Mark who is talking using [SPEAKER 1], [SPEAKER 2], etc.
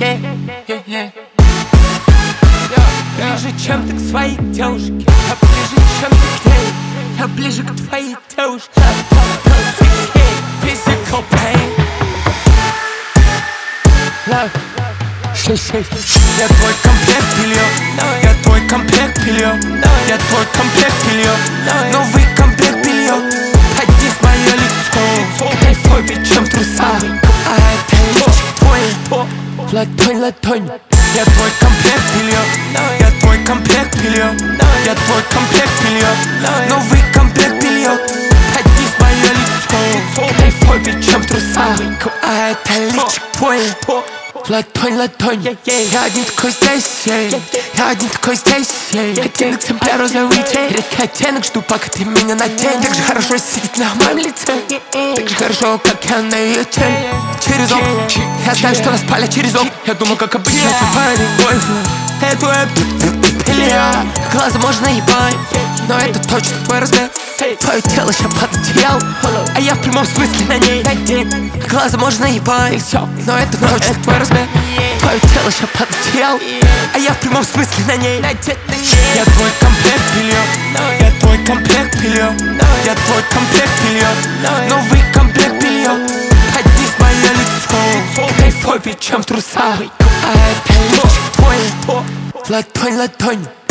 [SPEAKER 1] Ближе, чем ты к своей девушке, я ближе, чем ты к ней. Я ближе к твоей девушке. Physical pain. Love. Я твой комплект белья, я твой комплект белья, я твой комплект белья, новый комплект белья. Поднись мое лицо, кайфовее, чем труса. А это личик твой, ладонь, ладонь. Я твой комплект белья, я твой комплект белья, я твой комплект белья, новый комплект белья. Поднись мое лицо, кайфовее, чем труса. А это личик твой, ладонь, ладонь. Я один такой здесь, я один такой здесь. Один экземпляр розовый, редкий оттенок, жду, пока ты меня наденешь. Так же хорошо сидеть на моем лице, так же хорошо, как я на ее теле. Через окна, я знаю, что нас палят через окна. Я думал, как обычно, парень, бойфренд. Это Илья, глаза можно ебать, но это точно твой размер. Твое тело ща под одеял, а я в прямом смысле на ней. Глаза можно ебать, но это точно твой размер. Твое тело ща под одеял, а я в прямом смысле на ней. Я твой комплект белья, я твой комплект белья, я твой комплект белья, новый комплект белья. Поднись мое лицо, кайфовее, чем труса. А это личик твой, ладонь, ладонь.